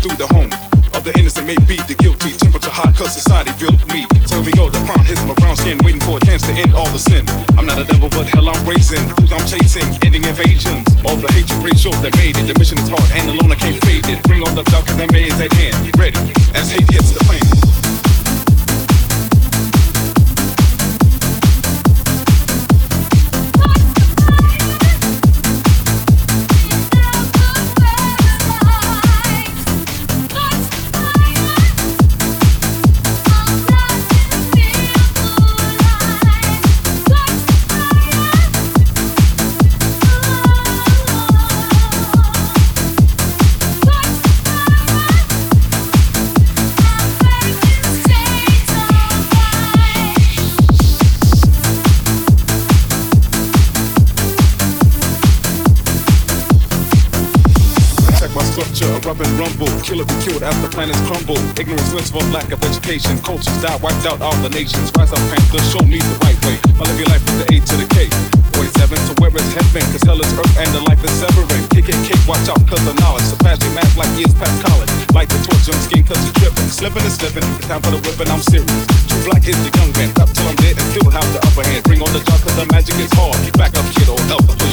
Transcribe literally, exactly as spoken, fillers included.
through the home of the innocent may be the guilty. Temperature hot cause society built me. So we go, the prompt hits my brown skin, waiting for a chance to end all the sin. I'm not a devil, but hell I'm raising. Who's I'm chasing, ending invasions. All the hatred ratio that made it. The mission is hard and alone I can't fade it. Bring on the dark cause that may is at hand. Ready, as hate hits the fan. Rub and rumble, killer be killed after planets crumble. Ignorance wins for lack of education. Cultures die, wiped out all the nations. Rise up, Panther, show me the right way. I live your life with the A to the K. forty-seven, so where is heaven? Cause hell is earth and the life is severing. Kick and kick, watch out cause the knowledge. Surpass your math like years past college. Light the torch, young skin cause you're tripping. Slipping and slipping, it's time for the whipping, I'm serious. True black is the young man, up till I'm dead and still have the upper hand. Bring on the dark cause the magic is hard. Back up kid or help.